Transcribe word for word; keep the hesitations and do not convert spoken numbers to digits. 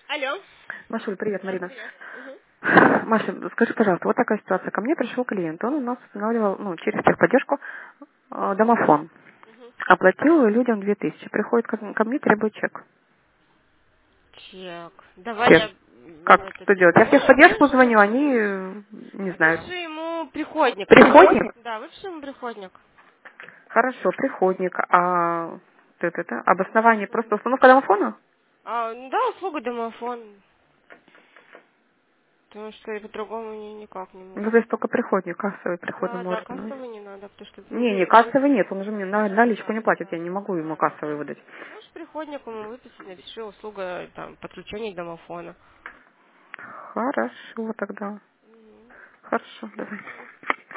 Алло. Машуль, привет, Марина. Привет. Мгм. Маша, скажи, пожалуйста, вот такая ситуация. Ко мне пришел клиент, он у нас устанавливал, ну, через техподдержку э, домофон. Мгм. Оплатил людям две тысячи. Приходит ко, ко мне, требует чек. Так, давай я Чек. м, Как, этот, что делать? Я в можешь, техподдержку можешь, звоню, они э, не знают. выпиши ему приходник. Приходник? Да, выпиши ему приходник. Хорошо, приходник. А т- т- т- обоснование просто установка домофона? А, ну да, услуга домофон, потому что и по-другому ни- никак не Ну, могут. то есть только приходник, кассовый приход Да, да, может быть. кассовый не надо, потому что Не, не, м, кассовый нет, он же мне на наличку не да, платит, да, я не могу ему да, да, кассовый да. выдать. Можешь приходник ему выписать, напиши услуга там подключения к домофону. Хорошо тогда. Мгм. Хорошо, давай. Мгм.